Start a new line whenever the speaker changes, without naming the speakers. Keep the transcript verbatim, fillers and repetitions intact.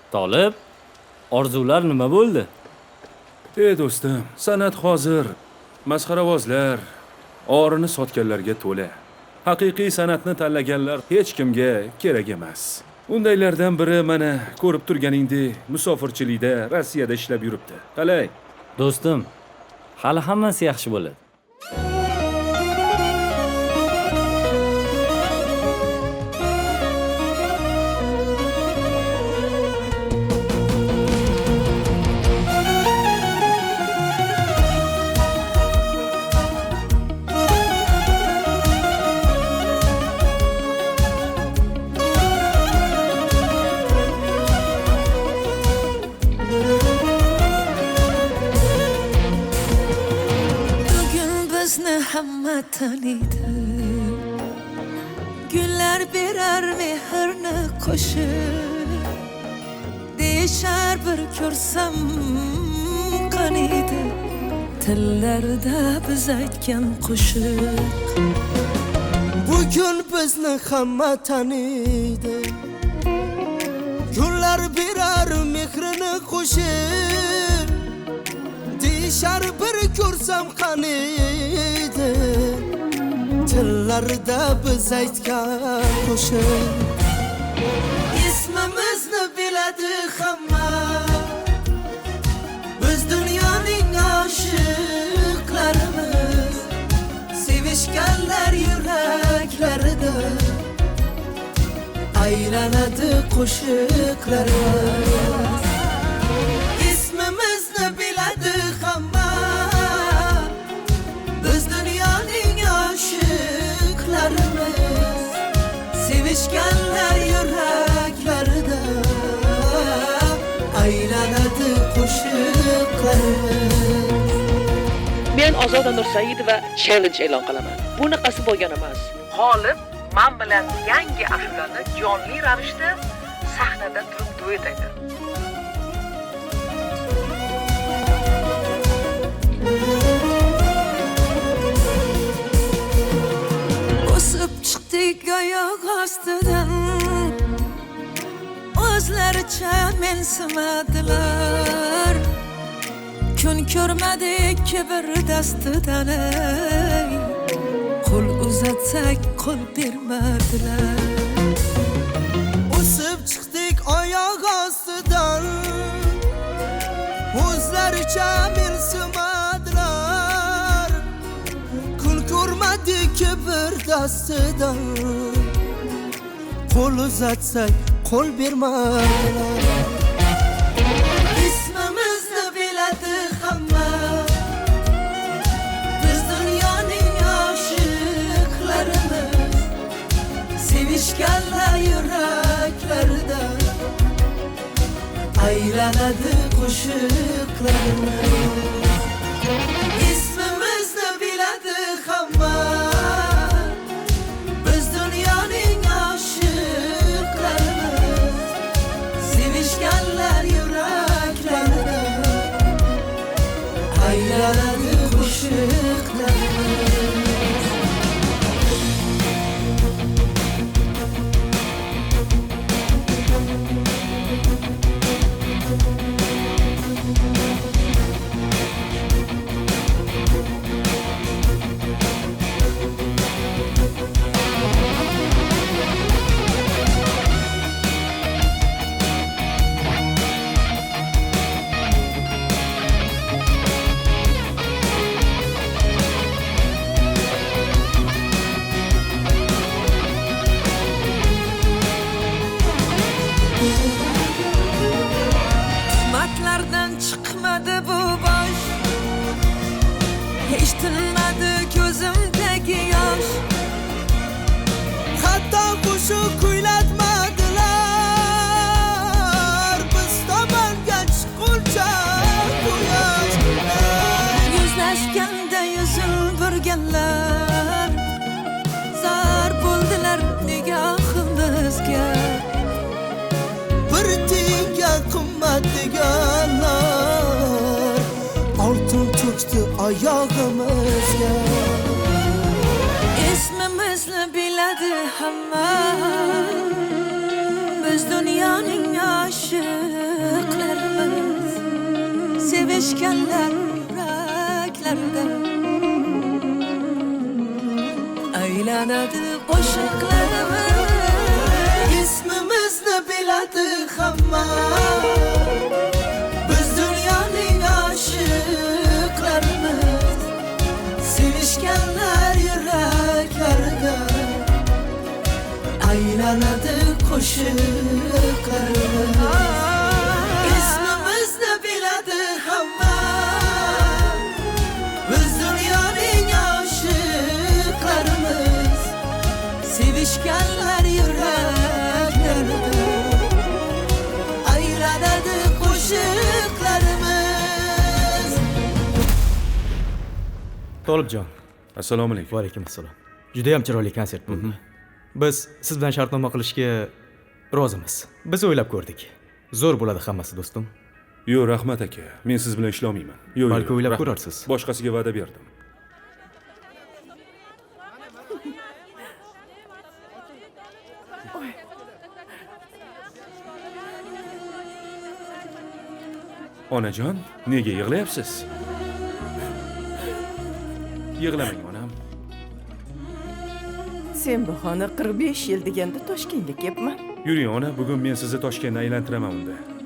Tolib, orzular nima bo'ldi?
Ey do'stim, san'at hozir masxaravozlar, orini sotganlarga to'la. Haqiqiy san'atni tanlaganlar hech kimga kerak emas. Undaylardan biri mana ko'rib turganingdek musofirchilikda Rossiyada ishlab yuribdi. Qalay?
Do'stim, hali hammasi yaxshi bo'ladi.
Hamma tanıydı. Güller birer mehrni qo'shib deyishar bir ko'rsam qaniydi tillarda biz aytgan qo'shiq.
Bugün bizni hamma tanıydı. Güller birer mehrini qo'shib deyishar bir ko'rsam qaniydi tillarda biz aytgan qo'shiq. İsmimizni biladi hamma, biz dunyoning oshiqlarimiz, sevishganlar yuraklarida aylanadi qo'shiqlarimiz. İsmimizni biladi hamma, biz dunyoning oshiqlarimiz, sevishganlar yuraklarida aylanadi qo'shiqlarimiz.
Men Ozoda Nursaidova challenge e'lon qilaman. Bunaqasi bo'lgan emas. G'olib men bilan yangi ashulani jonli ravishda sahnada turib duet aytadi.
O'sib chiqdik oyoq ostidan, o'zlaricha mensimadilar. Kun ko'rmadik kibr dastidan, qo'l uzatsak qo'l bermadilar.
O'sib chiqdik oyoq ostidan, o'zlaricha mensimadilar. Kun ko'rmadik kibr dastidan, qo'l uzatsak qo'l bermadilar. İsmimizni biladi hamma, biz dunyoning oshiqlarimiz, sevishganlar yuraklarida aylanadi qo'shiqlarimiz. İsmimizni biladi hamma, biz dunyoning oshiqlarimiz, sevishganlar yuraklarida aylanadi qo'shiqlarimiz. Tuhmatlardan chiqmadi bu bosh, hech tinmadi ko'zimdagi yosh. Hatto qo'shiq kuylatmadilar, biz tomonga chiqquncha quyosh. Yuzlashganda yuzin burganlar, zar bo'ldilar nigohimizga. Bir tiyinga qimmat deganlar oltin to'kdi oyog'imizga. İsmimizni biladi hamma, biz dunyoning oshiq
sevishganlar yuraklarda aylanadi qo'shiqlarimiz.
İsmimizni biladi hamma, biz dunyoning oshiqlarimiz. Sevishganlar yuraklarda aylanadi qo'shiqlarimiz. İsmimizni biladi hamma, biz dunyoning oshiqlarimiz.
Sevishganlar yuraklarda
Aylanadi qo'shiqlarimiz.
Tolibjon,
Assalomu alaykum.
va alaykum assalom. Juda ham chiroyli konsert bo'ldi. Biz siz bilan shartnoma qilishga rozimiz. Biz o'ylab ko'rdik. Zo'r bo'ladi hammasi, do'stim.
Yo'q, rahmat aka. Men siz bilan ishlamayman. Yo'q,
Balki
yo'q,
o'ylab
rahmat.
ko'rarsiz.
Boshqasiga va'da berdim. Onajon, nega yig'layapsiz? Yig'lamang onam.
Sen bahona qirq besh yil deganda Toshkentga kelibman.
Yuring ona, bugun men sizni Toshkentda aylantiraman unda.